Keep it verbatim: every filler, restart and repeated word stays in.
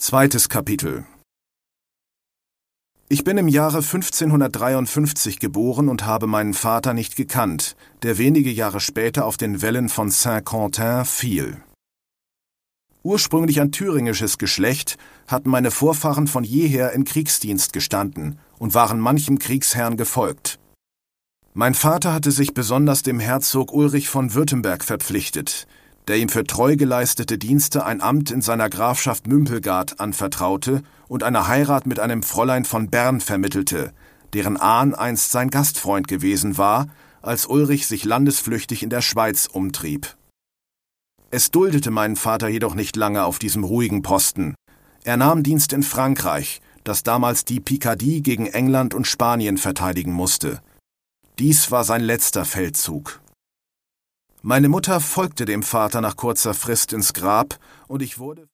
Zweites Kapitel. Ich bin im Jahre fünfzehnhundertdreiundfünfzig geboren und habe meinen Vater nicht gekannt, der wenige Jahre später auf den Wällen von Saint-Quentin fiel. Ursprünglich ein thüringisches Geschlecht, hatten meine Vorfahren von jeher in Kriegsdienst gestanden und waren manchem Kriegsherrn gefolgt. Mein Vater hatte sich besonders dem Herzog Ulrich von Württemberg verpflichtet, der ihm für treu geleistete Dienste ein Amt in seiner Grafschaft Mümpelgard anvertraute und eine Heirat mit einem Fräulein von Bern vermittelte, deren Ahn einst sein Gastfreund gewesen war, als Ulrich sich landesflüchtig in der Schweiz umtrieb. Es duldete meinen Vater jedoch nicht lange auf diesem ruhigen Posten. Er nahm Dienst in Frankreich, das damals die Picardie gegen England und Spanien verteidigen musste. Dies war sein letzter Feldzug. Meine Mutter folgte dem Vater nach kurzer Frist ins Grab und ich wurde